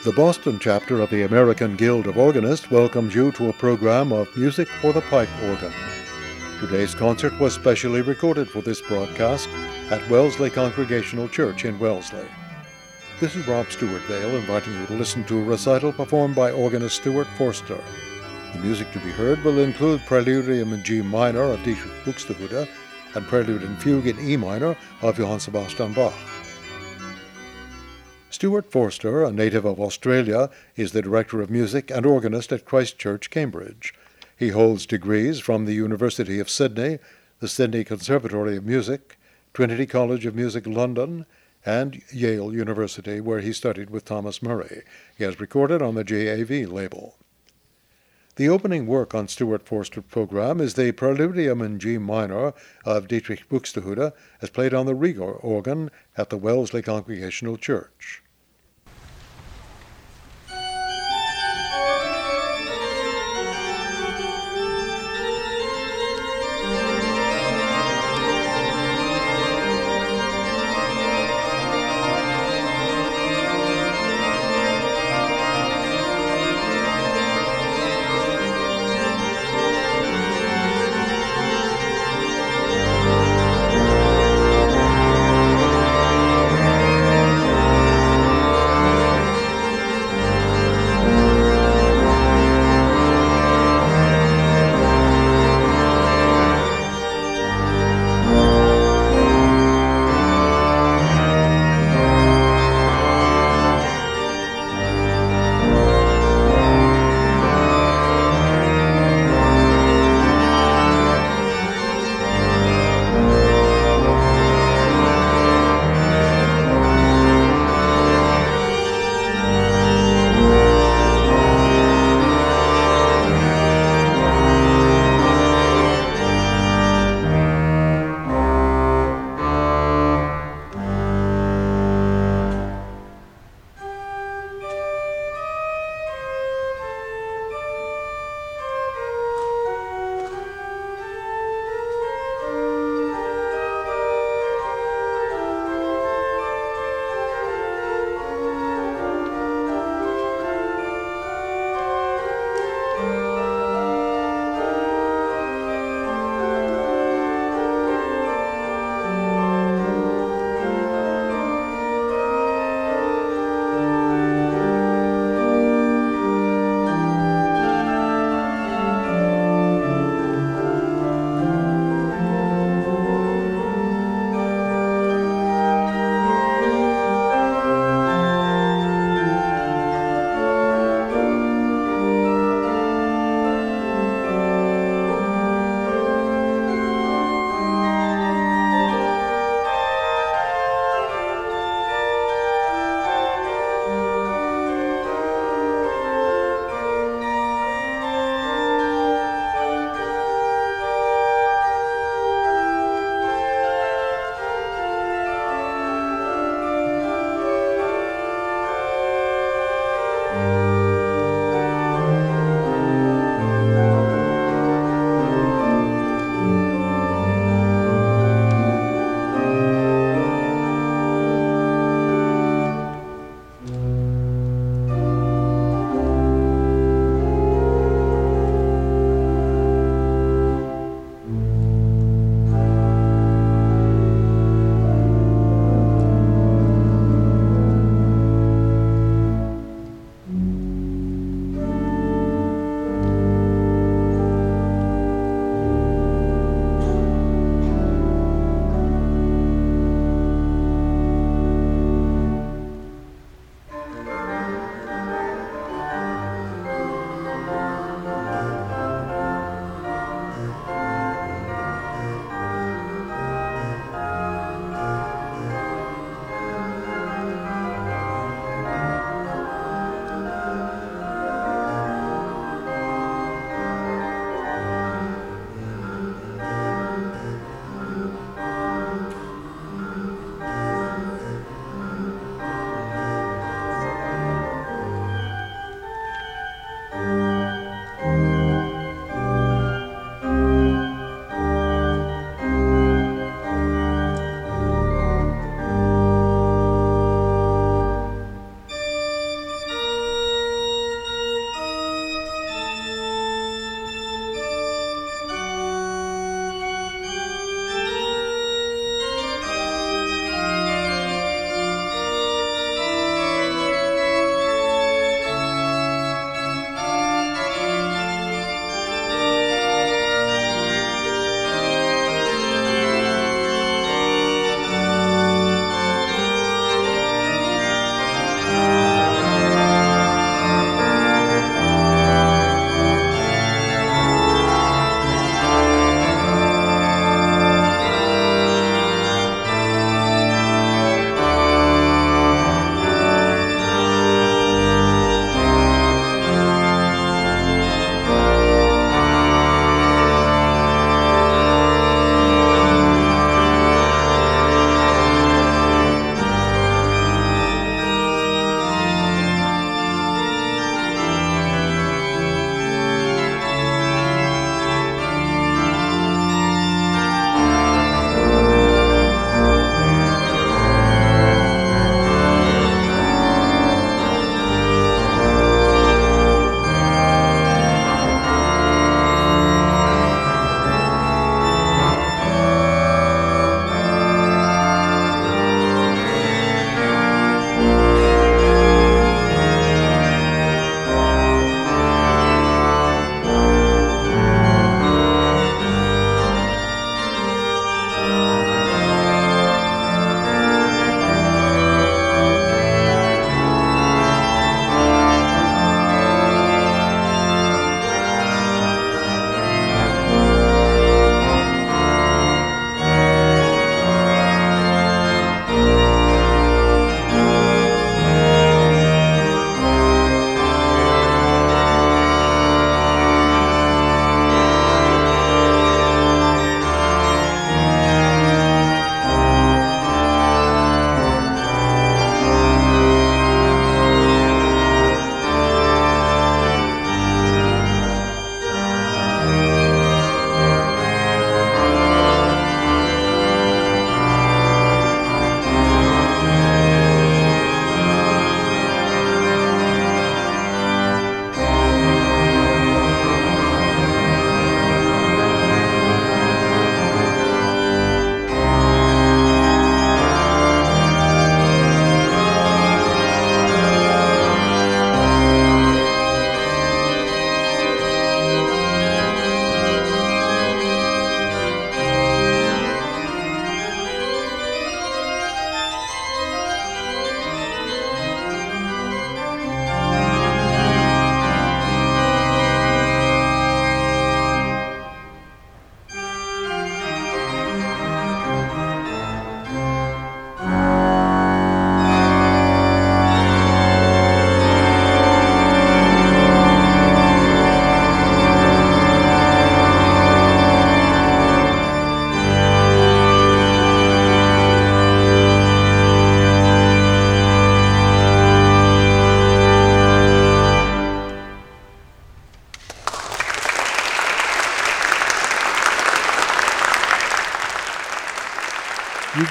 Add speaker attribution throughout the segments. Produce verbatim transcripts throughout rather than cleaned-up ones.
Speaker 1: The Boston chapter of the American Guild of Organists welcomes you to a program of music for the pipe organ. Today's concert was specially recorded for this broadcast at Wellesley Congregational Church in Wellesley. This is Rob Stewart Vale inviting you to listen to a recital performed by organist Stuart Forster. The music to be heard will include Preludium in G minor of Dietrich Buxtehude and Prelude and Fugue in E minor of Johann Sebastian Bach. Stuart Forster, a native of Australia, is the Director of Music and organist at Christ Church, Cambridge. He holds degrees from the University of Sydney, the Sydney Conservatory of Music, Trinity College of Music London, and Yale University, where he studied with Thomas Murray. He has recorded on the J A V label. The opening work on Stuart Forster's program is the Preludium in G minor of Dietrich Buxtehude, as played on the Rieger organ at the Wellesley Congregational Church.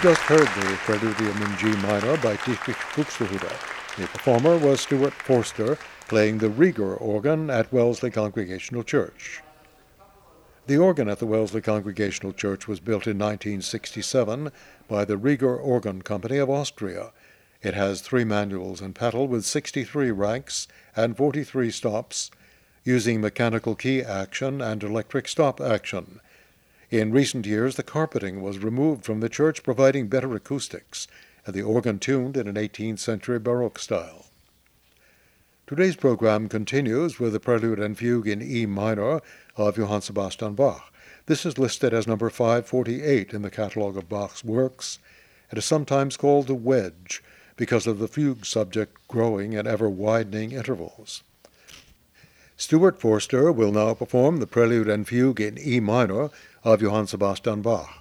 Speaker 1: just heard the Preludium in G minor by Dietrich Buxtehude. The performer was Stuart Forster, playing the Rieger organ at Wellesley Congregational Church. The organ at the Wellesley Congregational Church was built in nineteen sixty-seven by the Rieger Organ Company of Austria. It has three manuals and pedal with sixty-three ranks and forty-three stops, using mechanical key action and electric stop action. In recent years, the carpeting was removed from the church, providing better acoustics, and the organ tuned in an eighteenth century Baroque style. Today's program continues with the Prelude and Fugue in E minor of Johann Sebastian Bach. This is listed as number five forty-eight in the catalogue of Bach's works, and is sometimes called the wedge because of the fugue subject growing in ever-widening intervals. Stuart Forster will now perform the Prelude and Fugue in E minor of Johann Sebastian Bach.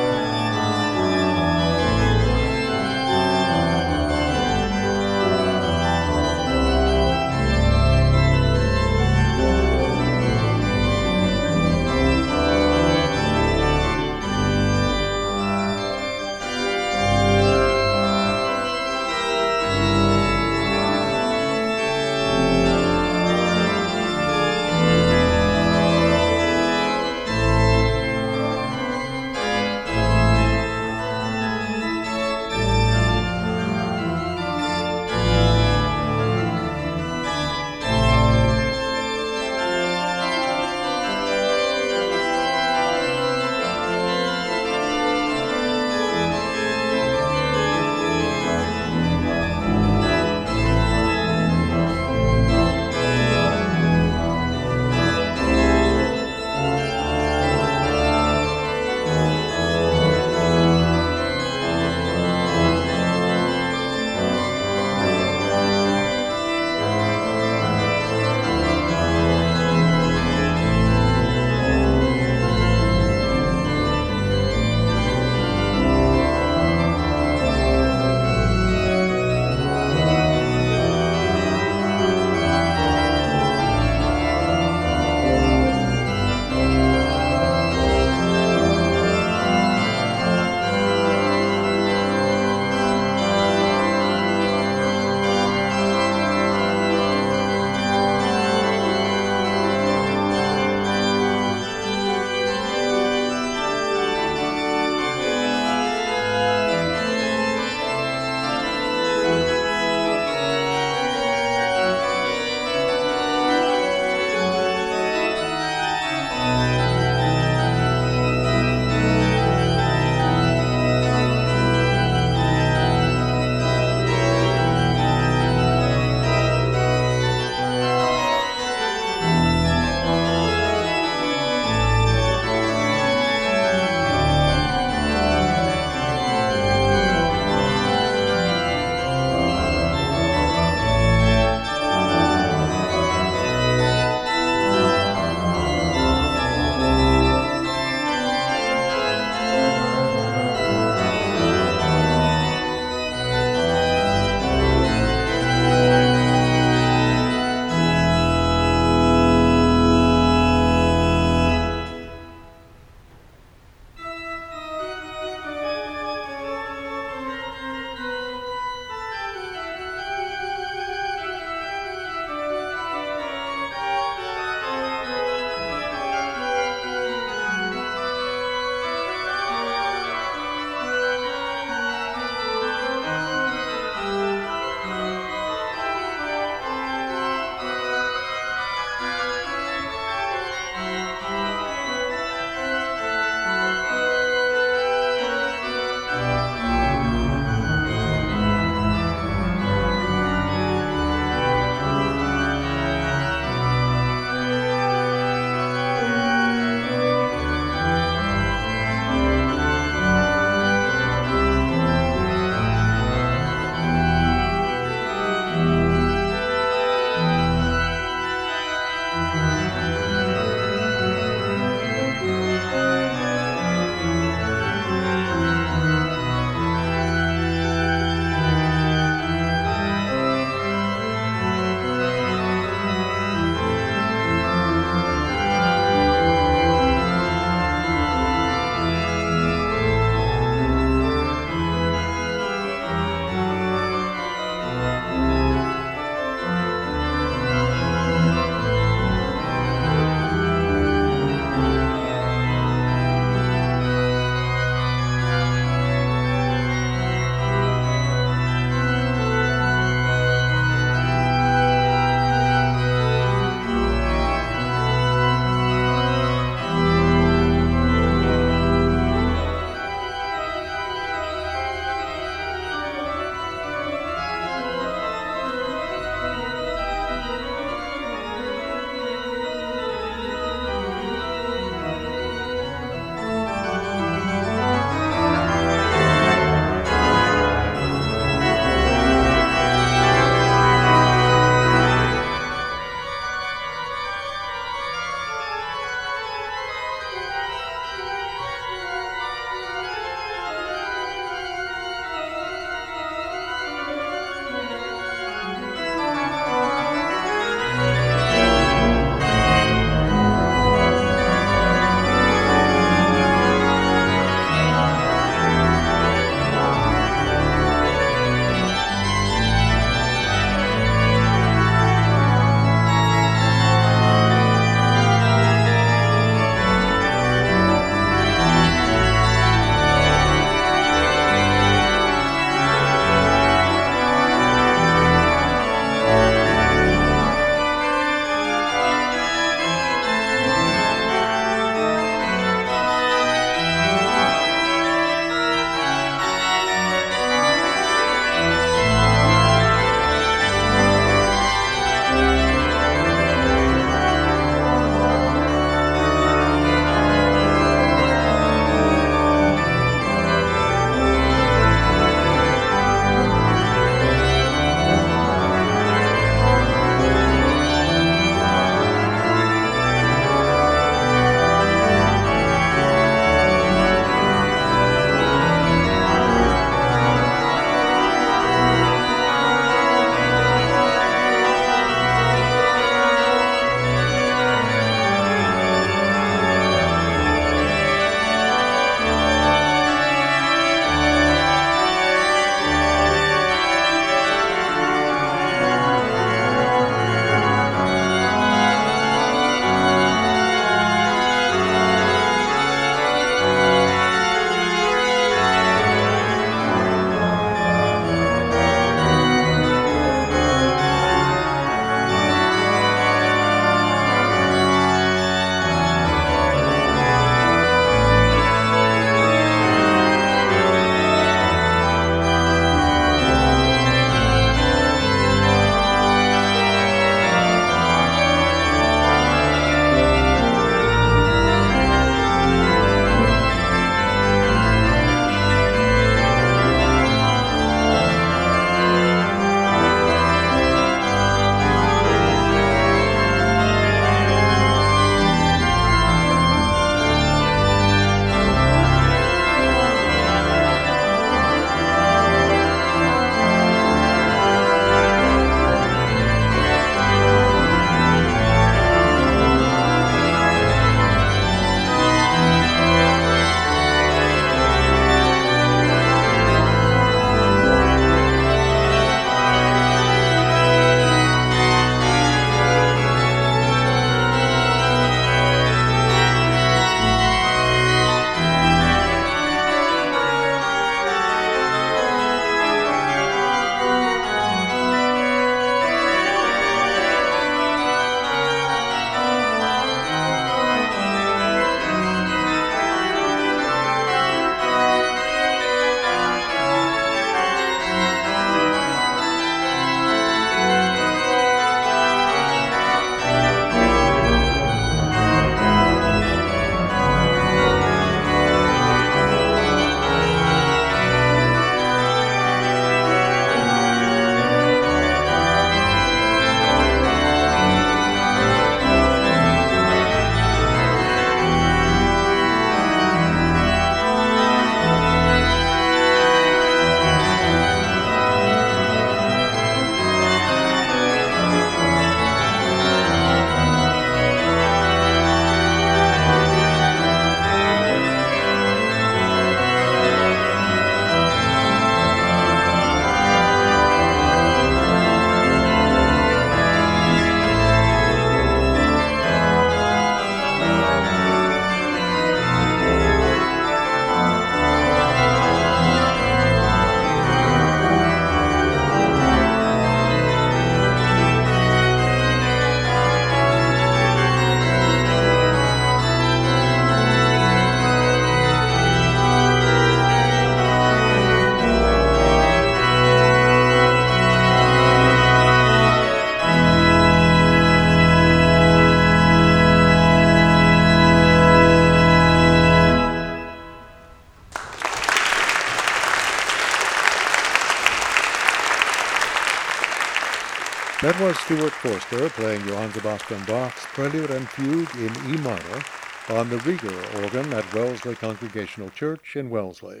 Speaker 1: That was Stuart Forster playing Johann Sebastian Bach's Prelude and Fugue in E minor on the Rieger organ at Wellesley Congregational Church in Wellesley.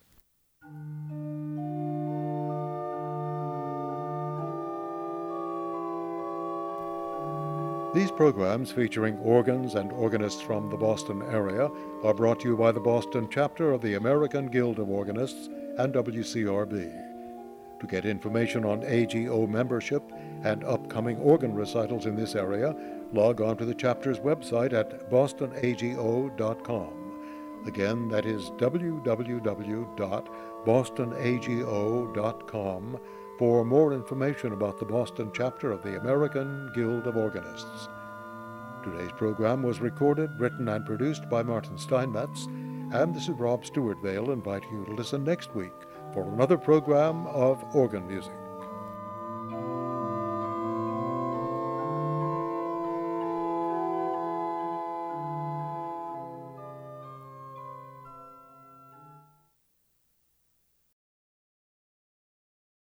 Speaker 1: These programs featuring organs and organists from the Boston area are brought to you by the Boston chapter of the American Guild of Organists and W C R B. To get information on A G O membership and upcoming organ recitals in this area, log on to the chapter's website at boston a g o dot com. Again, that is w w w dot boston a g o dot com for more information about the Boston chapter of the American Guild of Organists. Today's program was recorded, written, and produced by Martin Steinmetz, and this is Rob Stewart Vale inviting you to listen next week for another program of organ music.